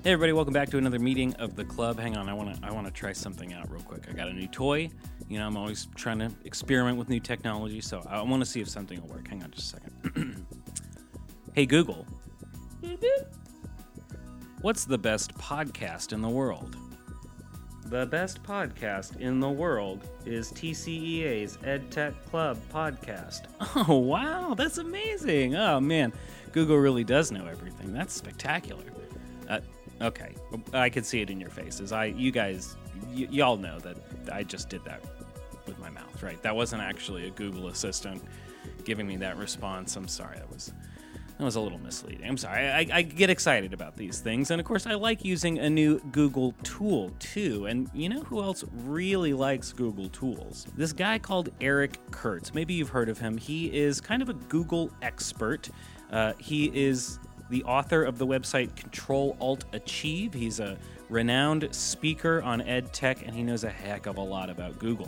Hey everybody, welcome back to another meeting of the club. Hang on, I want to try something out real quick. I got a new toy. You know, I'm always trying to experiment with new technology, so I want to see if something will work. Hang on just a second. Hey Google. What's the best podcast in the world? The best podcast in the world is TCEA's EdTech Club podcast. Oh, wow, that's amazing. Oh, man, Google really does know everything. That's spectacular. Okay, I can see it in your faces. Y'all know that I just did that with my mouth, right? That wasn't actually a Google Assistant giving me that response. I'm sorry, that was a little misleading. I'm sorry. I get excited about these things, and of course, I like using a new Google tool too. And you know who else really likes Google tools? This guy called Eric Curts. Maybe you've heard of him. He is kind of a Google expert. He is the author of the website Control-Alt-Achieve. He's a renowned speaker on EdTech, and he knows a heck of a lot about Google.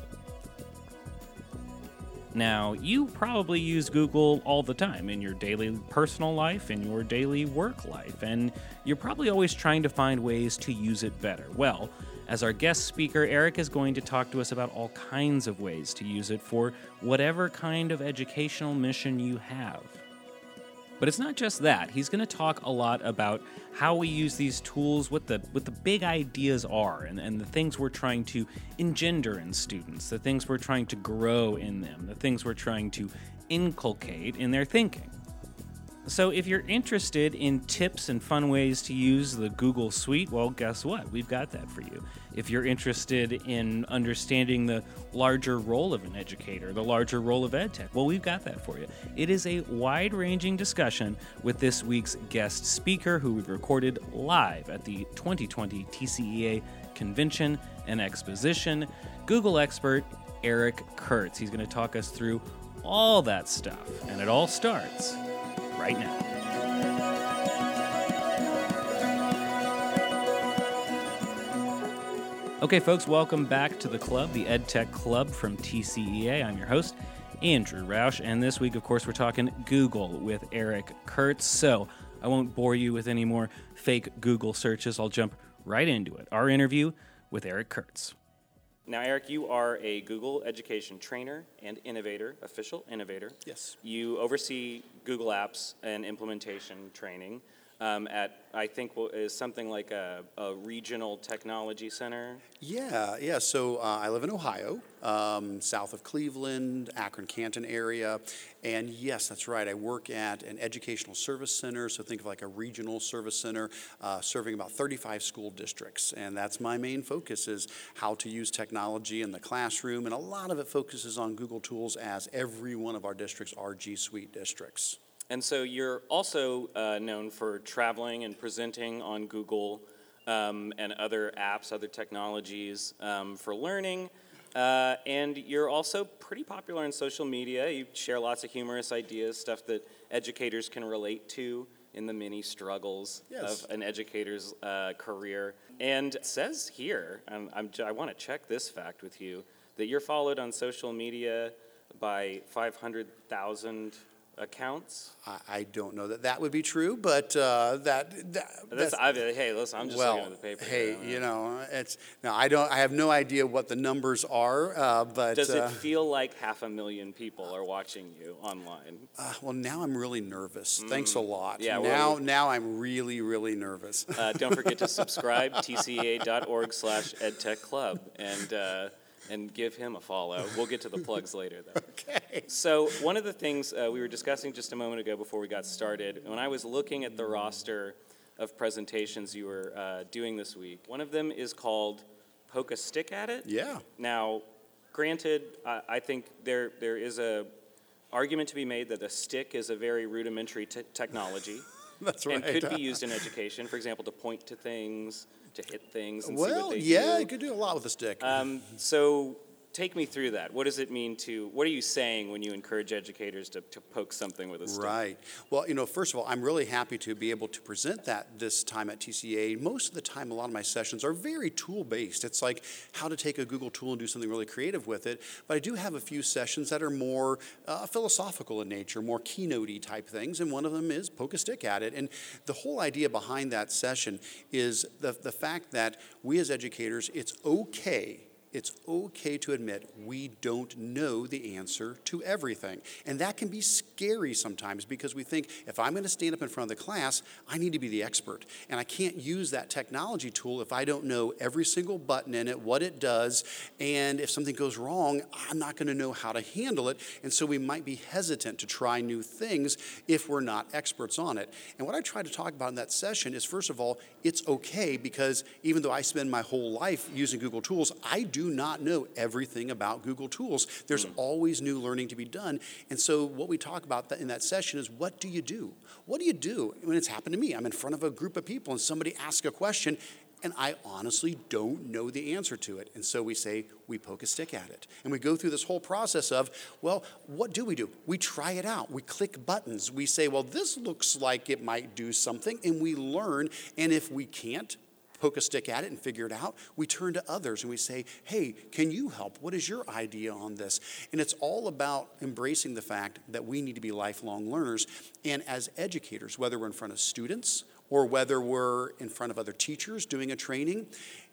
Now, you probably use Google all the time in your daily personal life, in your daily work life, and you're probably always trying to find ways to use it better. Well, as our guest speaker, Eric is going to talk to us about all kinds of ways to use it for whatever kind of educational mission you have. But it's not just that. He's going to talk a lot about how we use these tools, what the big ideas are, and the things we're trying to engender in students, the things we're trying to grow in them, the things we're trying to inculcate in their thinking. So if you're interested in tips and fun ways to use the Google Suite, well, guess what? We've got that for you. If you're interested in understanding the larger role of an educator, the larger role of EdTech, well, we've got that for you. It is a wide-ranging discussion with this week's guest speaker, who we've recorded live at the 2020 TCEA Convention and Exposition, Google expert Eric Curts. He's going to talk us through all that stuff, and it all starts right now. Okay, folks, welcome back to the club, the EdTech Club from TCEA. I'm your host, Andrew Roush, and this week, of course, we're talking Google with Eric Curts. So I won't bore you with any more fake Google searches. I'll jump right into it. Our interview with Eric Curts. Now, Eric, you are a Google education trainer and innovator, official innovator. Yes. You oversee Google Apps and implementation training at, I think, is something like a regional technology center. Yeah. So I live in Ohio, south of Cleveland, Akron-Canton area. And yes, that's right. I work at an educational service center. So think of like a regional service center serving about 35 school districts. And that's my main focus, is how to use technology in the classroom. And a lot of it focuses on Google tools, as every one of our districts are G Suite districts. And so you're also known for traveling and presenting on Google and other apps, other technologies for learning. And you're also pretty popular on social media. You share lots of humorous ideas, stuff that educators can relate to in the many struggles of an educator's career. And it says here, I want to check this fact with you, that you're followed on social media by 500,000 accounts. I don't know that would be true, but hey, listen, I'm just looking at the paper. Hey, I have no idea what the numbers are, but does it feel like 500,000 people are watching you online? Well, now I'm really nervous. Thanks a lot. Yeah, now I'm really, really nervous. Don't forget to subscribe, tca.org/edtechclub, and give him a follow. We'll get to the plugs later, though. Okay. So one of the things we were discussing just a moment ago before we got started, when I was looking at the roster of presentations you were doing this week, one of them is called Poke a Stick at It. Yeah. Now, granted, I think there is a argument to be made that a stick is a very rudimentary technology. That's right. And could be used in education, for example, to point to things, to hit things, and well, see what they do. Yeah, you could do a lot with a stick. So take me through that. What does it mean what are you saying when you encourage educators to poke something with a stick? Right. Well, first of all, I'm really happy to be able to present that this time at TCA. Most of the time, a lot of my sessions are very tool-based. It's like how to take a Google tool and do something really creative with it. But I do have a few sessions that are more philosophical in nature, more keynote-y type things, and one of them is poke a stick at it. And the whole idea behind that session is the fact that we as educators, it's okay to admit we don't know the answer to everything. And that can be scary sometimes because we think if I'm going to stand up in front of the class, I need to be the expert. And I can't use that technology tool if I don't know every single button in it, what it does, and if something goes wrong, I'm not going to know how to handle it. And so we might be hesitant to try new things if we're not experts on it. And what I try to talk about in that session is, first of all, it's okay because even though I spend my whole life using Google tools, I do not know everything about Google tools. There's always new learning to be done. And so what we talk about in that session is, what do you do? What do you do when it's happened to me? I'm in front of a group of people and somebody asks a question and I honestly don't know the answer to it. And so we say, we poke a stick at it. And we go through this whole process of, well, what do? We try it out. We click buttons. We say, well, this looks like it might do something, and we learn. And if we can't poke a stick at it and figure it out, we turn to others and we say, hey, can you help? What is your idea on this? And it's all about embracing the fact that we need to be lifelong learners. And as educators, whether we're in front of students or whether we're in front of other teachers doing a training,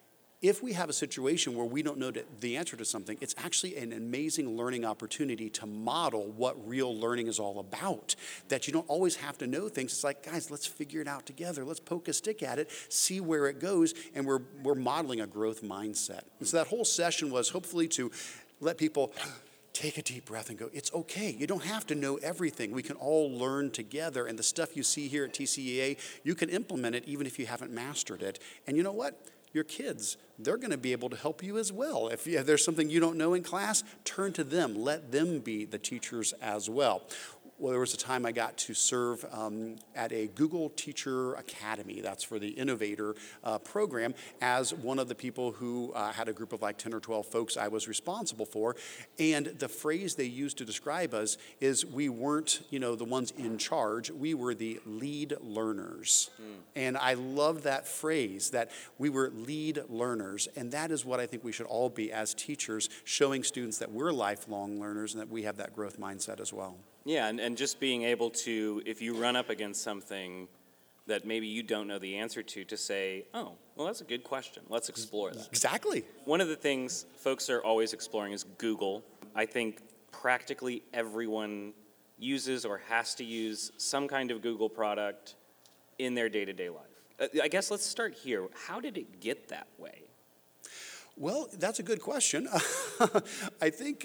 if we have a situation where we don't know the answer to something, it's actually an amazing learning opportunity to model what real learning is all about. That you don't always have to know things. It's like, guys, let's figure it out together. Let's poke a stick at it, see where it goes, and we're modeling a growth mindset. And so that whole session was hopefully to let people take a deep breath and go, it's okay. You don't have to know everything. We can all learn together. And the stuff you see here at TCEA, you can implement it even if you haven't mastered it. And you know what? Your kids, they're going to be able to help you as well. If there's something you don't know in class, turn to them. Let them be the teachers as well. Well, there was a time I got to serve at a Google Teacher Academy. That's for the Innovator program, as one of the people who had a group of like 10 or 12 folks I was responsible for. And the phrase they used to describe us is we weren't, the ones in charge. We were the lead learners. And I love that phrase, that we were lead learners. And that is what I think we should all be as teachers, showing students that we're lifelong learners and that we have that growth mindset as well. Yeah, and just being able to, if you run up against something that maybe you don't know the answer to say, oh, well, that's a good question. Let's explore that. Exactly. One of the things folks are always exploring is Google. I think practically everyone uses or has to use some kind of Google product in their day-to-day life. I guess let's start here. How did it get that way? Well, that's a good question. I think,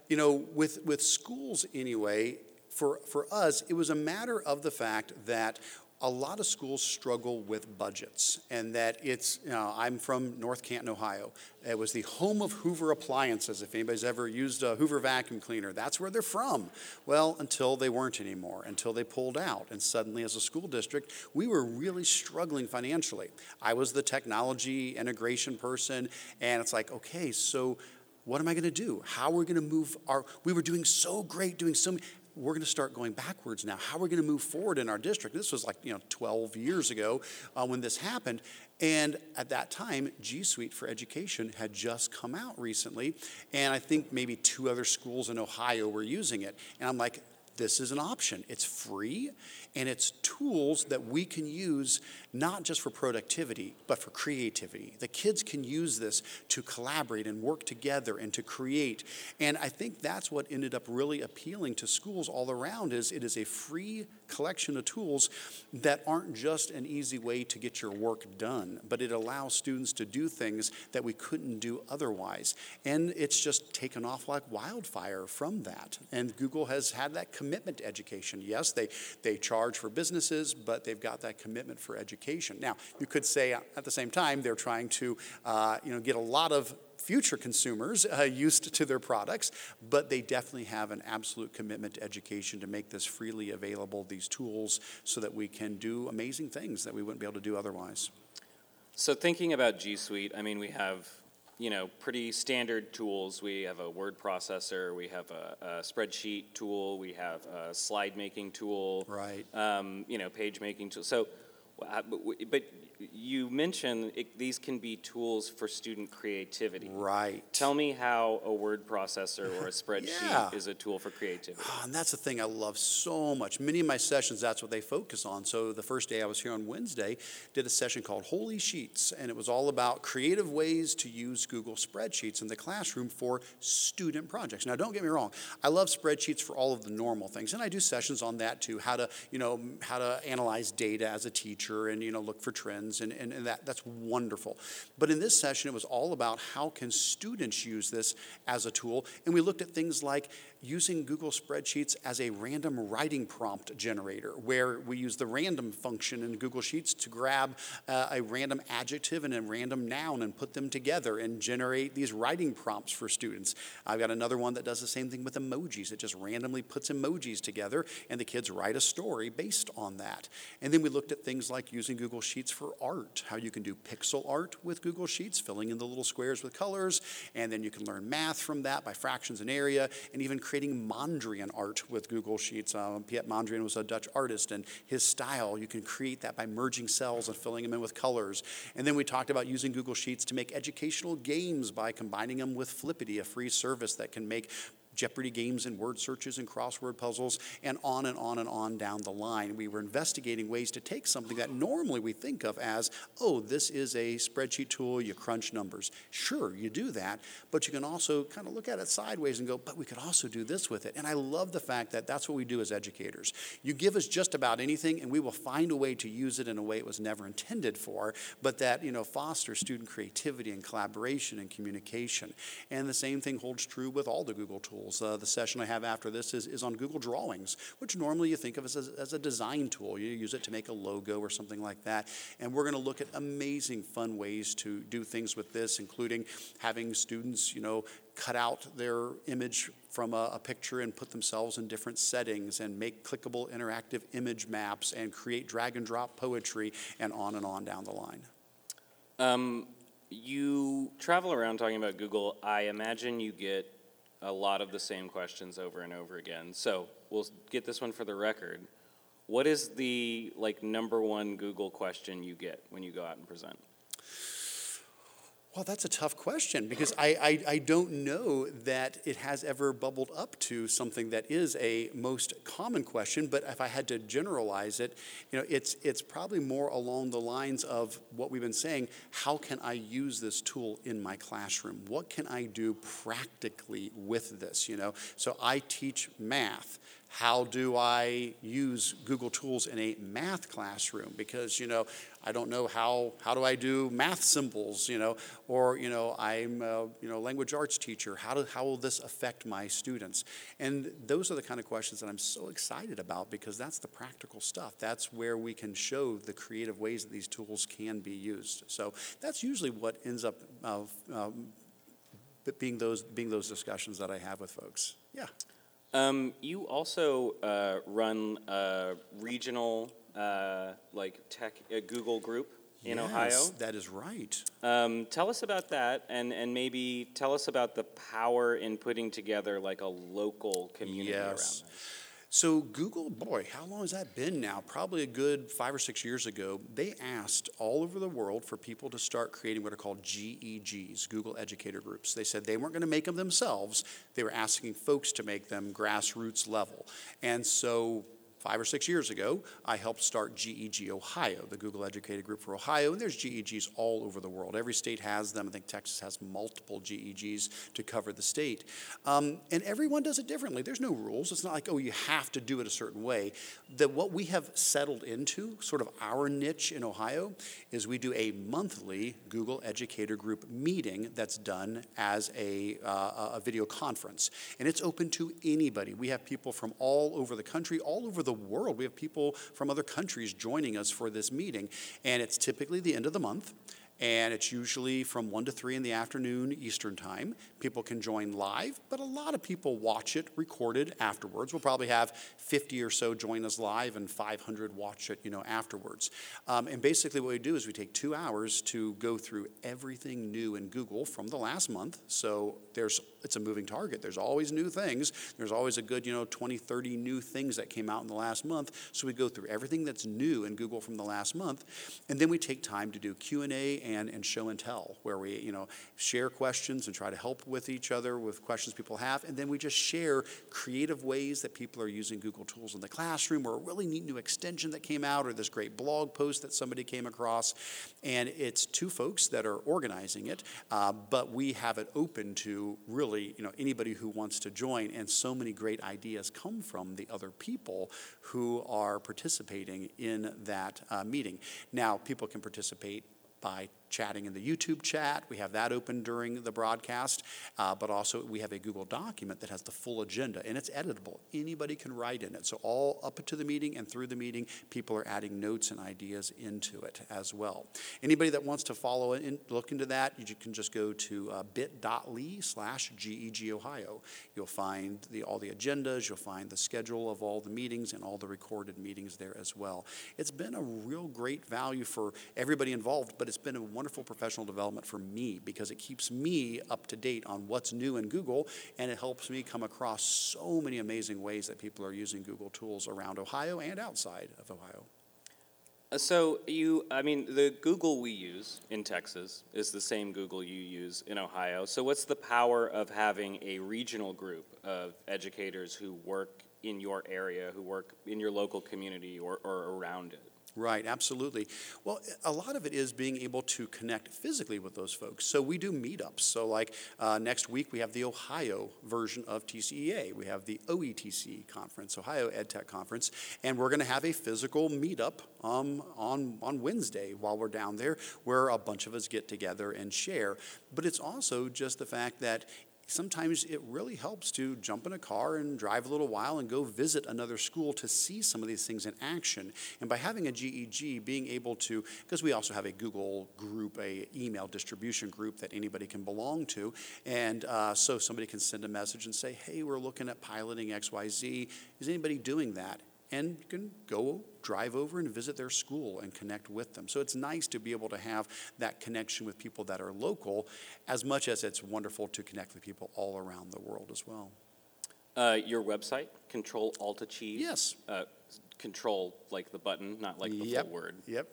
with schools anyway, for us, it was a matter of the fact that a lot of schools struggle with budgets, and that I'm from North Canton, Ohio. It was the home of Hoover appliances. If anybody's ever used a Hoover vacuum cleaner, that's where they're from. Well, until they weren't anymore, until they pulled out. And suddenly, as a school district, we were really struggling financially. I was the technology integration person, and it's like, okay, so what am I going to do? How are we going to move we were doing so great, doing so many. We're going to start going backwards now. How are we going to move forward in our district? This was 12 years ago when this happened. And at that time, G Suite for Education had just come out recently. And I think maybe 2 other schools in Ohio were using it. And I'm like, this is an option. It's free, and it's tools that we can use not just for productivity, but for creativity. The kids can use this to collaborate and work together and to create. And I think that's what ended up really appealing to schools all around, is it is a free collection of tools that aren't just an easy way to get your work done, but it allows students to do things that we couldn't do otherwise. And it's just taken off like wildfire from that. And Google has had that commitment to education. Yes, they charge for businesses, but they've got that commitment for education. Now, you could say at the same time they're trying to get a lot of future consumers used to their products, but they definitely have an absolute commitment to education to make this freely available, these tools, so that we can do amazing things that we wouldn't be able to do otherwise. So thinking about G Suite, I mean, we have pretty standard tools. We have a word processor, we have a spreadsheet tool, we have a slide making tool, Right. Page making tool. So, but you mentioned these can be tools for student creativity. Right. Tell me how a word processor or a spreadsheet Yeah. is a tool for creativity. And that's the thing I love so much. Many of my sessions, that's what they focus on. So the first day I was here on Wednesday, did a session called Holy Sheets, and it was all about creative ways to use Google Spreadsheets in the classroom for student projects. Now, don't get me wrong. I love spreadsheets for all of the normal things, and I do sessions on that too, how to analyze data as a teacher and, look for trends, and that's wonderful. But in this session, it was all about how can students use this as a tool, and we looked at things like using Google Spreadsheets as a random writing prompt generator, where we use the random function in Google Sheets to grab a random adjective and a random noun and put them together and generate these writing prompts for students. I've got another one that does the same thing with emojis. It just randomly puts emojis together, and the kids write a story based on that. And then we looked at things like using Google Sheets for art, how you can do pixel art with Google Sheets, filling in the little squares with colors, and then you can learn math from that by fractions and area, and even creating Mondrian art with Google Sheets. Piet Mondrian was a Dutch artist, and his style, you can create that by merging cells and filling them in with colors. And then we talked about using Google Sheets to make educational games by combining them with Flippity, a free service that can make Jeopardy games and word searches and crossword puzzles, and on and on and on down the line. We were investigating ways to take something that normally we think of as, oh, this is a spreadsheet tool, you crunch numbers. Sure, you do that, but you can also kind of look at it sideways and go, but we could also do this with it. And I love the fact that that's what we do as educators. You give us just about anything, and we will find a way to use it in a way it was never intended for, but that, foster student creativity and collaboration and communication. And the same thing holds true with all the Google tools. The session I have after this is on Google Drawings, which normally you think of as a design tool. You use it to make a logo or something like that. And we're going to look at amazing fun ways to do things with this, including having students, cut out their image from a picture and put themselves in different settings and make clickable interactive image maps and create drag and drop poetry and on down the line. You travel around talking about Google. I imagine you get a lot of the same questions over and over again. So we'll get this one for the record. What is the number one Google question you get when you go out and present? Well, that's a tough question because I don't know that it has ever bubbled up to something that is a most common question. But if I had to generalize it, it's probably more along the lines of what we've been saying. How can I use this tool in my classroom? What can I do practically with this? So I teach math. How do I use Google tools in a math classroom? Because, I don't know how do I do math symbols, or, I'm a, language arts teacher. How will this affect my students? And those are the kind of questions that I'm so excited about because that's the practical stuff. That's where we can show the creative ways that these tools can be used. So that's usually what ends up being those discussions that I have with folks. Yeah. You also run a regional tech Google group in Ohio. Yes, that is right. Tell us about that, and maybe tell us about the power in putting together a local community around that. So Google, boy, how long has that been now? Probably a good 5 or 6 years ago. They asked all over the world for people to start creating what are called GEGs, Google Educator Groups. They said they weren't going to make them themselves. They were asking folks to make them grassroots level. And so 5 or 6 years ago, I helped start GEG Ohio, the Google Educator Group for Ohio, and there's GEGs all over the world. Every state has them. I think Texas has multiple GEGs to cover the state. And everyone does it differently. There's no rules. It's not like, oh, you have to do it a certain way. What we have settled into, sort of our niche in Ohio, is we do a monthly Google Educator Group meeting that's done as a video conference. And it's open to anybody. We have people from all over the country, all over the world. We have people from other countries joining us for this meeting, and it's typically the end of the month. and it's usually from 1 to 3 in the afternoon Eastern time. People can join live, but a lot of people watch it recorded afterwards. We'll probably have 50 or so join us live and 500 watch it, afterwards. And basically what we do is we take 2 hours to go through everything new in Google from the last month. So it's a moving target. There's always new things. There's always a good, 20, 30 new things that came out in the last month. So we go through everything that's new in Google from the last month. And then we take time to do Q&A and show and tell, where we, share questions and try to help with each other with questions people have. And then we just share creative ways that people are using Google tools in the classroom, or a really neat new extension that came out, or this great blog post that somebody came across. And it's 2 folks that are organizing it, but we have it open to really, anybody who wants to join. And so many great ideas come from the other people who are participating in that meeting. Now, people can participate by chatting in the YouTube chat. We have that open during the broadcast, but also we have a Google document that has the full agenda, and it's editable. Anybody can write in it. So all up to the meeting and through the meeting, people are adding notes and ideas into it as well. Anybody that wants to follow and look into that, you can just go to bit.ly/GEG Ohio. You'll find all the agendas, you'll find the schedule of all the meetings and all the recorded meetings there as well. It's been a real great value for everybody involved, but it's been a wonderful professional development for me, because it keeps me up to date on what's new in Google, and it helps me come across so many amazing ways that people are using Google tools around Ohio and outside of Ohio. So the Google we use in Texas is the same Google you use in Ohio. So what's the power of having a regional group of educators who work in your area, who work in your local community or around it? Right, absolutely. Well, a lot of it is being able to connect physically with those folks. So we do meetups. So like next week we have the Ohio version of TCEA. We have the OETC conference, Ohio EdTech Conference, and we're going to have a physical meetup on Wednesday while we're down there, where a bunch of us get together and share. But it's also just the fact that sometimes it really helps to jump in a car and drive a little while and go visit another school to see some of these things in action. And by having a GEG, being able to, because we also have a Google group, a email distribution group that anybody can belong to, and so somebody can send a message and say, hey, we're looking at piloting XYZ. Is anybody doing that? And you can go drive over and visit their school and connect with them. So it's nice to be able to have that connection with people that are local, as much as it's wonderful to connect with people all around the world as well. Your website, Control-Alt-Achieve? Yes. Control like the button, not like the full word. Yep.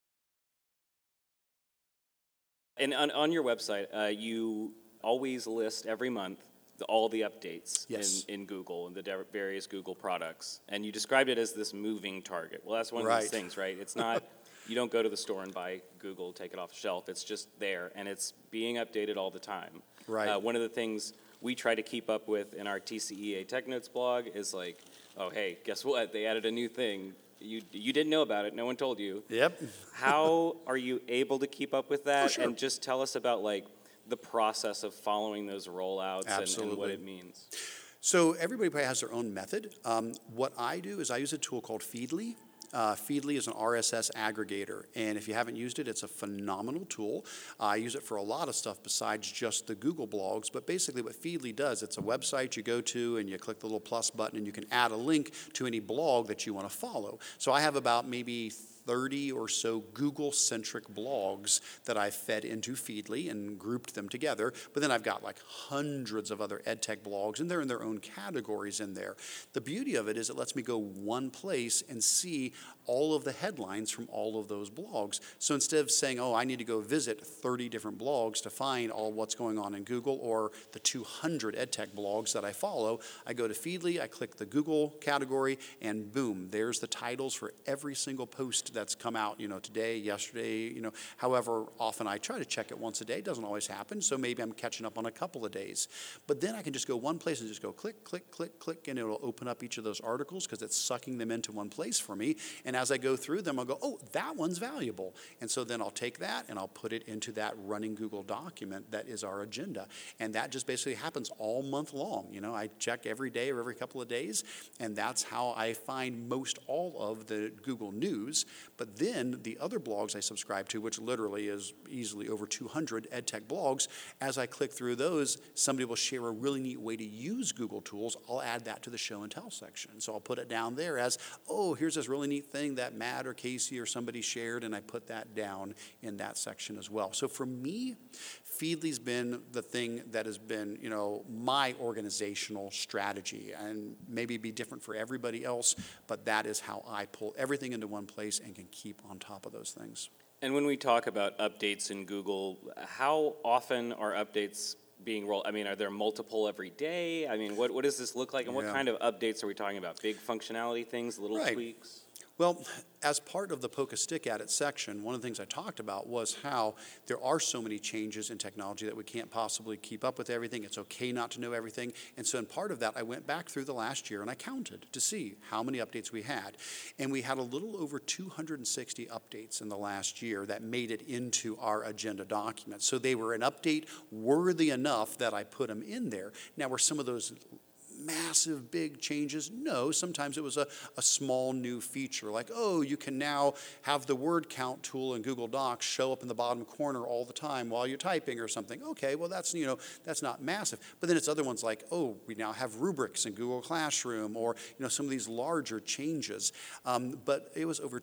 And on your website, you always list every month all the updates in Google and the various Google products. And you described it as this moving target. Well, that's one of these things, right? It's not, you don't go to the store and buy Google, take it off the shelf. It's just there, and it's being updated all the time. Right. One of the things we try to keep up with in our TCEA Tech Notes blog is like, oh, hey, guess what? They added a new thing. You didn't know about it. No one told you. Yep. How are you able to keep up with that? Oh, sure. And just tell us about, like, the process of following those rollouts and what it means. So everybody probably has their own method. What I do is I use a tool called Feedly. Feedly is an RSS aggregator, and if you haven't used it, it's a phenomenal tool. I use it for a lot of stuff besides just the Google blogs, but basically what Feedly does, it's a website you go to and you click the little plus button and you can add a link to any blog that you want to follow. So I have about maybe 30 or so Google-centric blogs that I've fed into Feedly and grouped them together. But then I've got like hundreds of other EdTech blogs, and they're in their own categories in there. The beauty of it is it lets me go one place and see all of the headlines from all of those blogs. So instead of saying, oh, I need to go visit 30 different blogs to find all what's going on in Google, or the 200 EdTech blogs that I follow, I go to Feedly, I click the Google category, and boom, there's the titles for every single post that's come out, today, yesterday, however often I try to check it once a day. It doesn't always happen, so maybe I'm catching up on a couple of days. But then I can just go one place and just go click, click, click, click, and it'll open up each of those articles because it's sucking them into one place for me. And as I go through them, I'll go, oh, that one's valuable. And so then I'll take that and I'll put it into that running Google document that is our agenda. And that just basically happens all month long. I check every day or every couple of days, and that's how I find most all of the Google news. But then the other blogs I subscribe to, which literally is easily over 200 EdTech blogs, as I click through those, somebody will share a really neat way to use Google Tools. I'll add that to the show and tell section. So I'll put it down there as, oh, here's this really neat thing that Matt or Casey or somebody shared, and I put that down in that section as well. So for me, Feedly's been the thing that has been, my organizational strategy, and maybe be different for everybody else, but that is how I pull everything into one place and can keep on top of those things. And when we talk about updates in Google, how often are updates being rolled? I mean, are there multiple every day? I mean, what does this look like, and what kind of updates are we talking about? Big functionality things, little tweaks? Well, as part of the Poke a Stick at It section, one of the things I talked about was how there are so many changes in technology that we can't possibly keep up with everything. It's okay not to know everything. And so in part of that, I went back through the last year and I counted to see how many updates we had. And we had a little over 260 updates in the last year that made it into our agenda document. So they were an update worthy enough that I put them in there. Now, were some of those massive big changes? No, sometimes it was a small new feature like, oh, you can now have the word count tool in Google Docs show up in the bottom corner all the time while you're typing or something. Okay, well that's not massive. But then it's other ones like, oh, we now have rubrics in Google Classroom, or some of these larger changes. But it was over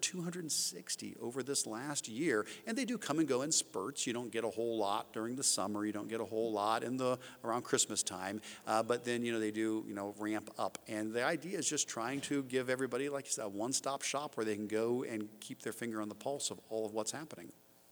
260 over this last year, and they do come and go in spurts. You don't get a whole lot during the summer. You don't get a whole lot around Christmas time. But then they do ramp up. And the idea is just trying to give everybody, like you said, a one-stop shop where they can go and keep their finger on the pulse of all of what's happening.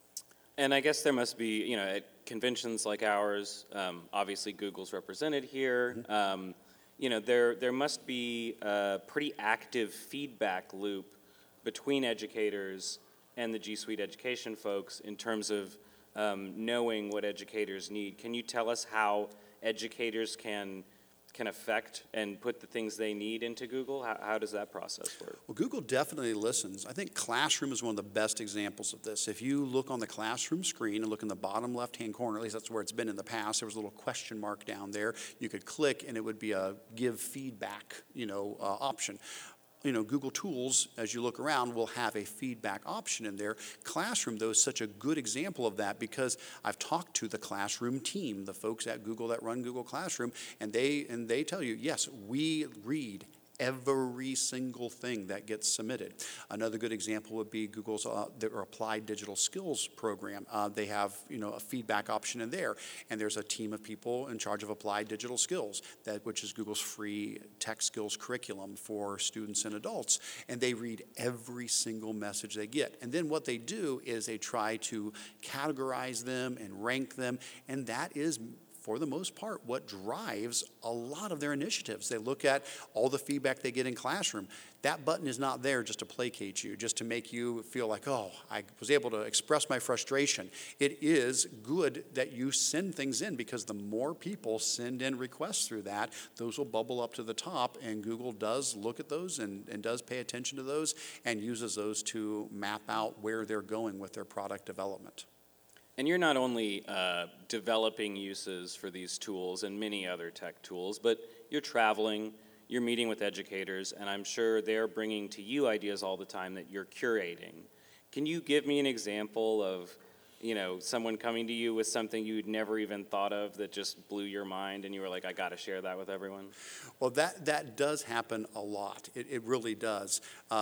And I guess there must be, at conventions like ours, obviously Google's represented here. Mm-hmm. There must be a pretty active feedback loop between educators and the G Suite education folks in terms of knowing what educators need. Can you tell us how educators can affect and put the things they need into Google? How does that process work? Well, Google definitely listens. I think Classroom is one of the best examples of this. If you look on the Classroom screen and look in the bottom left-hand corner, at least that's where it's been in the past, there was a little question mark down there. You could click and it would be a give feedback, option. Google Tools, as you look around, will have a feedback option in there. Classroom, though, is such a good example of that because I've talked to the Classroom team, the folks at Google that run Google Classroom, and they tell you, yes, we read every single thing that gets submitted. Another good example would be Google's their Applied Digital Skills program. They have a feedback option in there, and there's a team of people in charge of Applied Digital Skills, which is Google's free tech skills curriculum for students and adults, and they read every single message they get. And then what they do is they try to categorize them and rank them, and that is, for the most part, what drives a lot of their initiatives. They look at all the feedback they get in Classroom. That button is not there just to placate you, just to make you feel like, oh, I was able to express my frustration. It is good that you send things in, because the more people send in requests through that, those will bubble up to the top, and Google does look at those and does pay attention to those and uses those to map out where they're going with their product development. And you're not only developing uses for these tools and many other tech tools, but you're traveling, you're meeting with educators, and I'm sure they're bringing to you ideas all the time that you're curating. Can you give me an example of, someone coming to you with something you'd never even thought of that just blew your mind and you were like, I got to share that with everyone? Well, that does happen a lot. It really does.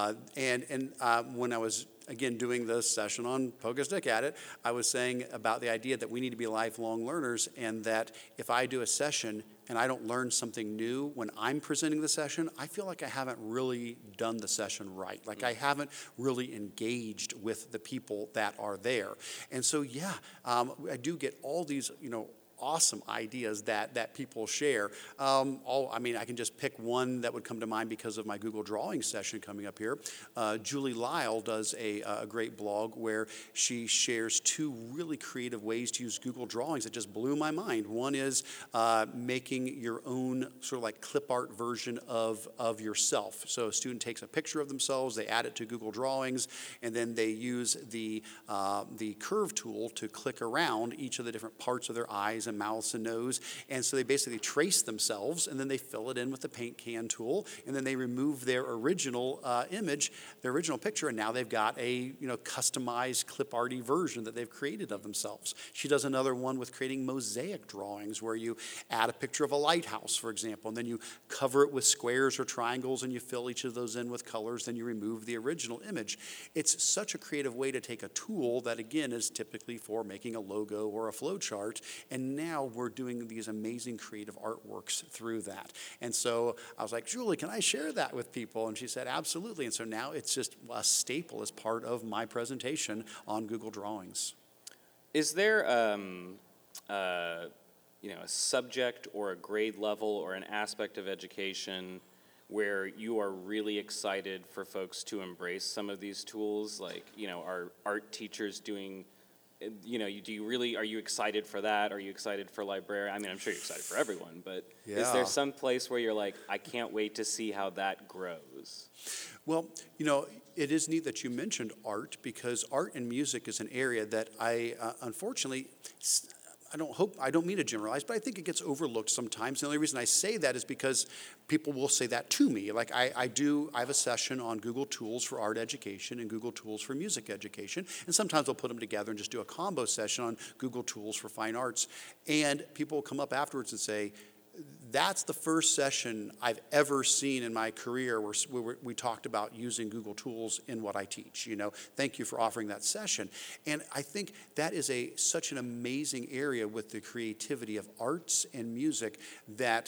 And when I was again doing the session on Poke a Stick at It, I was saying about the idea that we need to be lifelong learners, and that if I do a session and I don't learn something new when I'm presenting the session, I feel like I haven't really done the session right. Like I haven't really engaged with the people that are there. And so, I do get all these, awesome ideas that people share. I can just pick one that would come to mind because of my Google Drawing session coming up here. Julie Lyle does a great blog where she shares two really creative ways to use Google Drawings that just blew my mind. One is making your own sort of like clip art version of yourself. So a student takes a picture of themselves, they add it to Google Drawings, and then they use the curve tool to click around each of the different parts of their eyes eyes and mouths and nose. And so they basically trace themselves, and then they fill it in with the paint can tool, and then they remove their original image, their original picture, and now they've got a customized clip arty version that they've created of themselves. She does another one with creating mosaic drawings where you add a picture of a lighthouse, for example, and then you cover it with squares or triangles, and you fill each of those in with colors, then you remove the original image. It's such a creative way to take a tool that, again, is typically for making a logo or a flow chart, and now we're doing these amazing creative artworks through that. And so I was like, Julie, can I share that with people? And she said, absolutely. And so now it's just a staple as part of my presentation on Google Drawings. Is there a subject or a grade level or an aspect of education where you are really excited for folks to embrace some of these tools? Like, are art teachers doing, are you excited for that? Are you excited for librarian? I mean, I'm sure you're excited for everyone, but is there some place where you're like, I can't wait to see how that grows? Well, it is neat that you mentioned art, because art and music is an area that I, unfortunately, I don't mean to generalize, but I think it gets overlooked sometimes. The only reason I say that is because people will say that to me. Like I have a session on Google Tools for art education and Google Tools for music education, and sometimes I'll put them together and just do a combo session on Google Tools for fine arts. And people will come up afterwards and say, that's the first session I've ever seen in my career where we talked about using Google Tools in what I teach. Thank you for offering that session. And I think that is such an amazing area with the creativity of arts and music that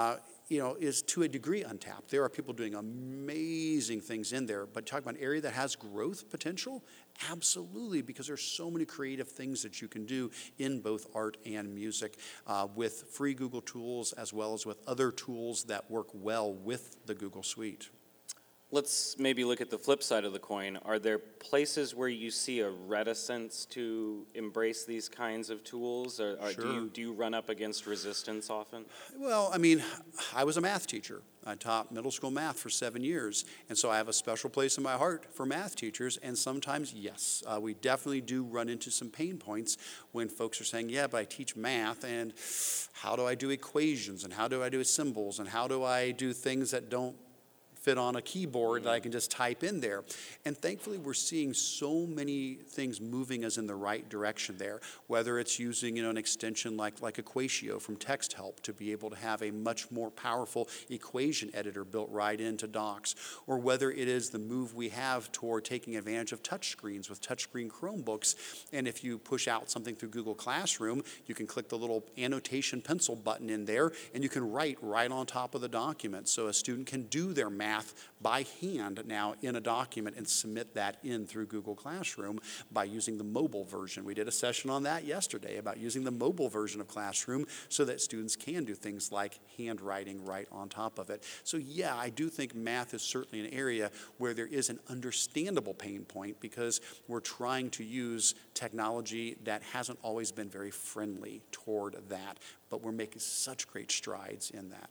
is to a degree untapped. There are people doing amazing things in there, but talking about an area that has growth potential, absolutely, because there's so many creative things that you can do in both art and music with free Google tools as well as with other tools that work well with the Google Suite. Let's maybe look at the flip side of the coin. Are there places where you see a reticence to embrace these kinds of tools? Or Sure. do you run up against resistance often? Well, I mean, I was a math teacher. I taught middle school math for 7 years, and so I have a special place in my heart for math teachers, and sometimes, yes, we definitely do run into some pain points when folks are saying, yeah, but I teach math, and how do I do equations, and how do I do symbols, and how do I do things that don't fit on a keyboard that I can just type in there. And thankfully, we're seeing so many things moving us in the right direction there, whether it's using an extension like Equatio from TextHelp to be able to have a much more powerful equation editor built right into Docs, or whether it is the move we have toward taking advantage of touchscreens with touchscreen Chromebooks. And if you push out something through Google Classroom, you can click the little annotation pencil button in there, and you can write right on top of the document. So a student can do their math by hand now in a document and submit that in through Google Classroom by using the mobile version. We did a session on that yesterday about using the mobile version of Classroom so that students can do things like handwriting right on top of it. So yeah, I do think math is certainly an area where there is an understandable pain point because we're trying to use technology that hasn't always been very friendly toward that, but we're making such great strides in that.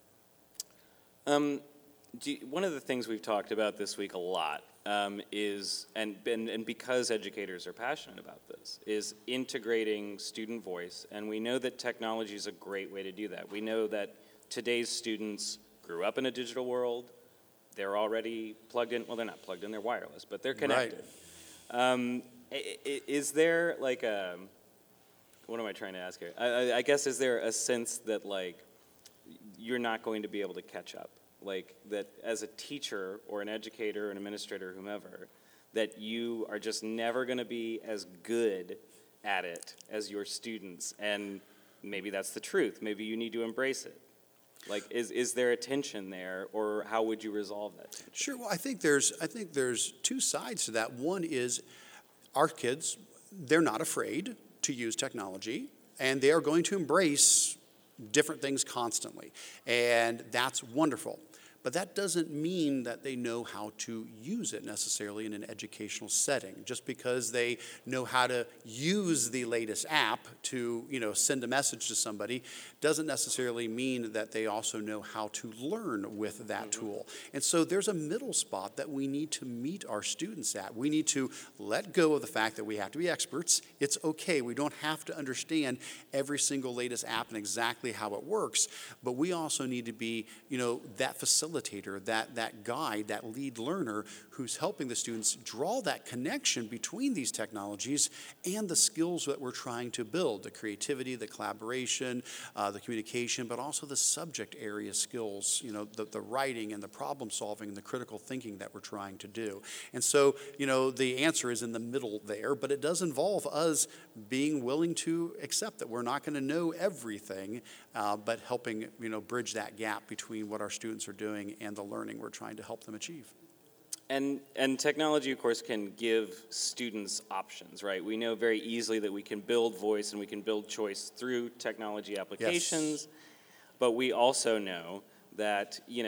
One of the things we've talked about this week a lot is, and because educators are passionate about this, is integrating student voice. And we know that technology is a great way to do that. We know that today's students grew up in a digital world. They're already plugged in. Well, they're not plugged in. They're wireless, but they're connected. Right. Is there like a, what am I trying to ask here? I guess, is there a sense that you're not going to be able to catch up? Like that as a teacher or an educator or an administrator or whomever, that you are just never going to be as good at it as your students, and maybe that's the truth. Maybe you need to embrace it. Like, is there a tension there, or how would you resolve that tension? Sure. Well, I think there's two sides to that. One is our kids, they're not afraid to use technology, and they are going to embrace different things constantly, and that's wonderful. but that doesn't mean that they know how to use it necessarily in an educational setting. Just because they know how to use the latest app to, send a message to somebody doesn't necessarily mean that they also know how to learn with that tool. And so there's a middle spot that we need to meet our students at. We need to let go of the fact that we have to be experts. It's okay. We don't have to understand every single latest app and exactly how it works, but we also need to be, that facilitator, that guide, that lead learner who's helping the students draw that connection between these technologies and the skills that we're trying to build, the creativity, the collaboration, the communication, but also the subject area skills, the writing and the problem solving and the critical thinking that we're trying to do. And so, the answer is in the middle there, but it does involve us being willing to accept that we're not going to know everything, but helping, bridge that gap between what our students are doing and the learning we're trying to help them achieve. And technology, of course, can give students options, right? We know very easily that we can build voice and we can build choice through technology applications, Yes. But we also know that, we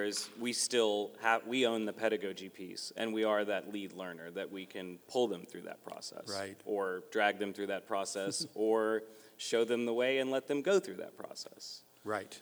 own the pedagogy piece, and we are that lead learner, that we can pull them through that process. Right. Or drag them through that process, or show them the way and let them go through that process. Right.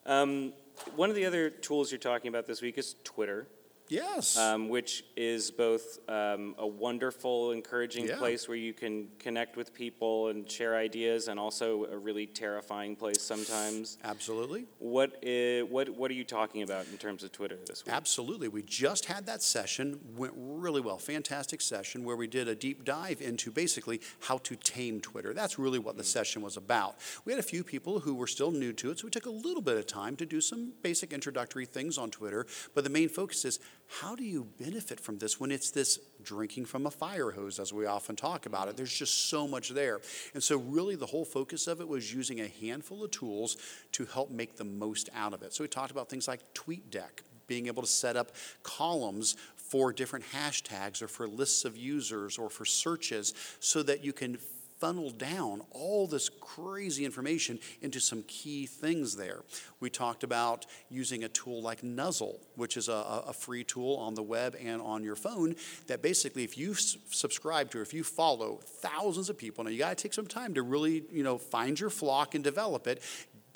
One of the other tools you're talking about this week is Twitter. Yes. Which is both a wonderful, encouraging Yeah. place where you can connect with people and share ideas, and also a really terrifying place sometimes. Absolutely. What are you talking about in terms of Twitter this week? Absolutely. We just had that session, went really well, fantastic session, where we did a deep dive into basically how to tame Twitter. That's really what the session was about. We had a few people who were still new to it, so we took a little bit of time to do some basic introductory things on Twitter, but the main focus is, how do you benefit from this when it's this drinking from a fire hose, as we often talk about it? There's just so much there. And so really the whole focus of it was using a handful of tools to help make the most out of it. So we talked about things like TweetDeck, being able to set up columns for different hashtags or for lists of users or for searches so that you can funnel down all this crazy information into some key things there. We talked about using a tool like Nuzzle, which is a free tool on the web and on your phone that basically, if you subscribe to or if you follow thousands of people, now you got to take some time to really, find your flock and develop it.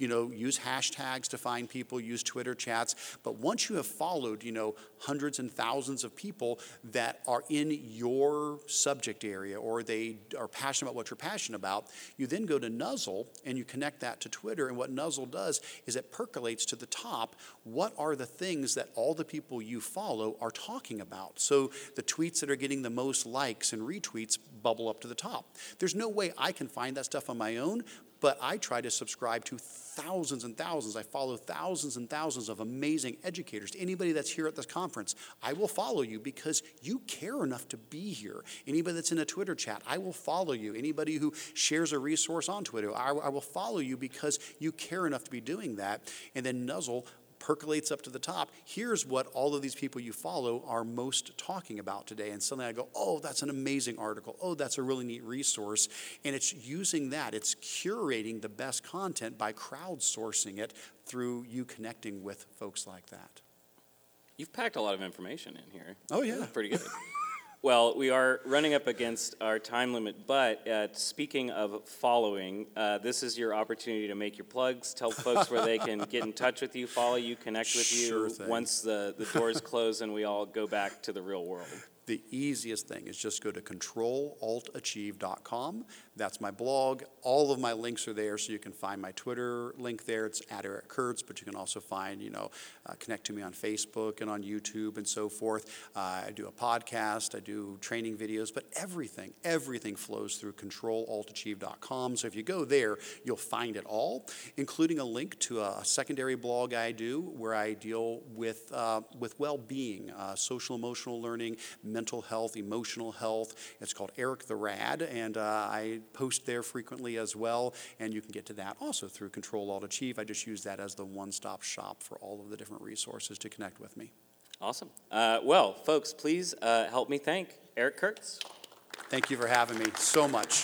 Use hashtags to find people, use Twitter chats. But once you have followed, hundreds and thousands of people that are in your subject area or they are passionate about what you're passionate about, you then go to Nuzzle and you connect that to Twitter. And what Nuzzle does is it percolates to the top. What are the things that all the people you follow are talking about? So the tweets that are getting the most likes and retweets bubble up to the top. There's no way I can find that stuff on my own, but I try to subscribe to thousands and thousands. I follow thousands and thousands of amazing educators. Anybody that's here at this conference, I will follow you because you care enough to be here. Anybody that's in a Twitter chat, I will follow you. Anybody who shares a resource on Twitter, I will follow you because you care enough to be doing that. And then Nuzzle percolates up to the top. Here's what all of these people you follow are most talking about today. And suddenly I go, oh, that's an amazing article. Oh, that's a really neat resource. And it's using that. It's curating the best content by crowdsourcing it through you connecting with folks like that. You've packed a lot of information in here. Oh, yeah. Pretty good. Well, we are running up against our time limit, but speaking of following, this is your opportunity to make your plugs, tell folks where they can get in touch with you, follow you, connect with Sure you thing. once the doors close and we all go back to the real world. The easiest thing is just go to controlaltachieve.com. That's my blog. All of my links are there, so you can find my Twitter link there. It's @EricKurtz, but you can also find, connect to me on Facebook and on YouTube and so forth. I do a podcast. I do training videos, but everything flows through controlaltachieve.com. So if you go there, you'll find it all, including a link to a secondary blog I do where I deal with well-being, social emotional learning, mental health, emotional health. It's called Eric the Rad, and I post there frequently as well, and you can get to that also through Control Alt Achieve. I just use that as the one-stop shop for all of the different resources to connect with me. Awesome. Well, folks, please help me thank Eric Kurtz. Thank you for having me so much.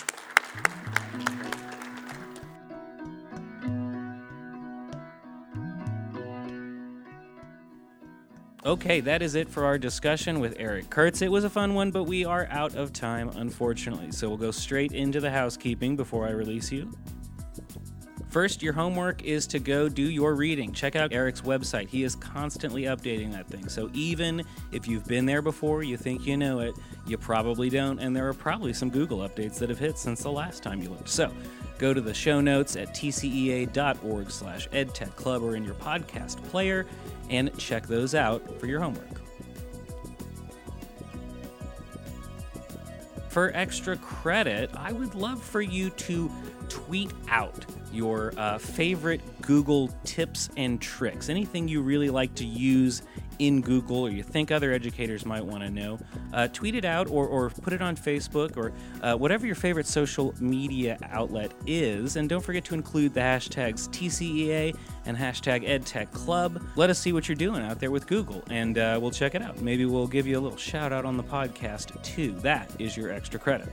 Okay, that is it for our discussion with Eric Kurtz. It was a fun one, but we are out of time, unfortunately. So we'll go straight into the housekeeping before I release you. First, your homework is to go do your reading. Check out Eric's website. He is constantly updating that thing. So even if you've been there before, you think you know it, you probably don't, and there are probably some Google updates that have hit since the last time you looked. So go to the show notes at tcea.org/edtechclub or in your podcast player and check those out for your homework. For extra credit, I would love for you to tweet out your favorite Google tips and tricks. Anything you really like to use in Google or you think other educators might want to know, tweet it out or put it on Facebook or whatever your favorite social media outlet is. And don't forget to include the hashtags TCEA and hashtag EdTechClub. Let us see what you're doing out there with Google, and we'll check it out. Maybe we'll give you a little shout out on the podcast too. That is your extra credit.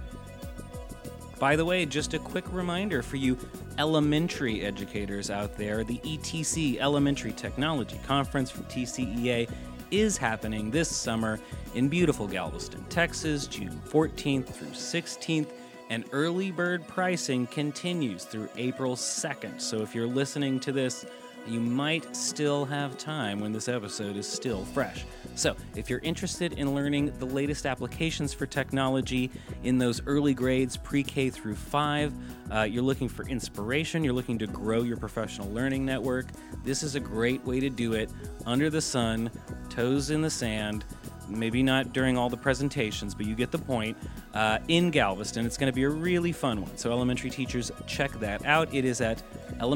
By the way, just a quick reminder for you elementary educators out there, the ETC Elementary Technology Conference from TCEA is happening this summer in beautiful Galveston, Texas, June 14th through 16th, and early bird pricing continues through April 2nd. So if you're listening to this, you might still have time when this episode is still fresh. So, if you're interested in learning the latest applications for technology in those early grades, pre-K through 5, you're looking for inspiration, you're looking to grow your professional learning network, this is a great way to do it under the sun, toes in the sand, maybe not during all the presentations, but you get the point, in Galveston. It's going to be a really fun one. So, elementary teachers, check that out. It is at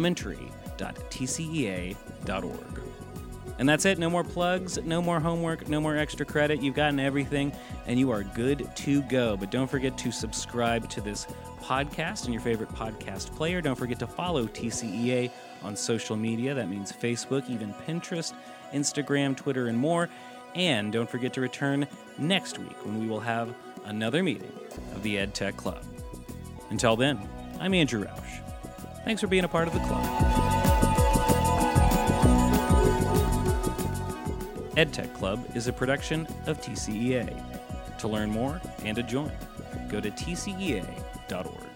elementary.tcea.org. And that's it. No more plugs, no more homework, no more extra credit. You've gotten everything, and you are good to go. But don't forget to subscribe to this podcast in your favorite podcast player. Don't forget to follow TCEA on social media. That means Facebook, even Pinterest, Instagram, Twitter, and more. And don't forget to return next week when we will have another meeting of the EdTech Club. Until then, I'm Andrew Roush. Thanks for being a part of the club. EdTech Club is a production of TCEA. To learn more and to join, go to tcea.org.